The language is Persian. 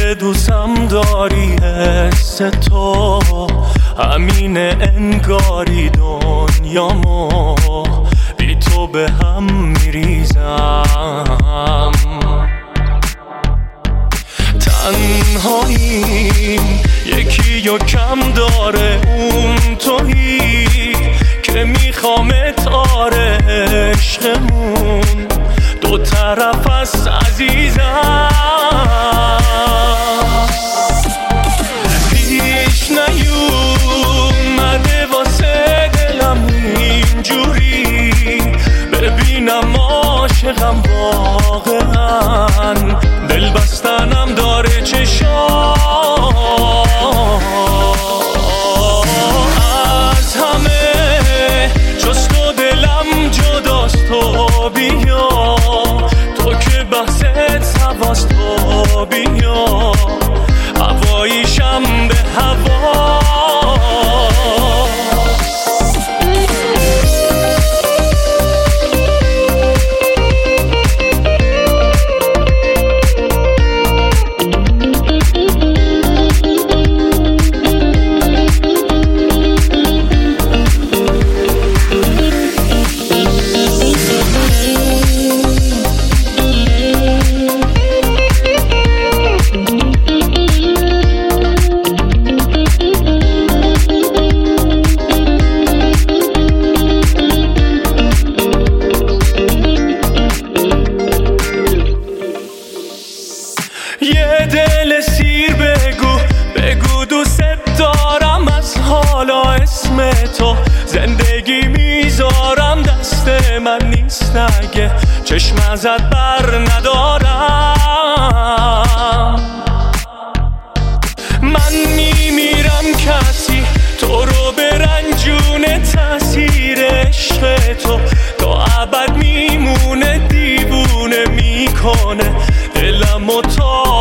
که دوستم داری حس تو همینه، انگاری دنیامو بی تو به هم میریزم. تنهاییم یکی و کم داره، اون تویی که میخوامت، آره عشقمون دو طرف است عزیزم. پیش نیومده واسه دلم اینجوری، ببینم عاشقم واقعا، دل بستنم داره چشام. از همه جز تو دلم جداست، تو بیا، تو که بحثت سواست، تو بیا، هواییشم به هوا. یه دل سیر بگو دوست دارم، از حالا اسم تو زندگی میذارم، دست من نیست اگه چشم ازت بر ندارم. من میمیرم کسی تو رو به رنجونه، تأثیر عشق تو تا ابد میمونه، دیوونه میکنه دلم و تا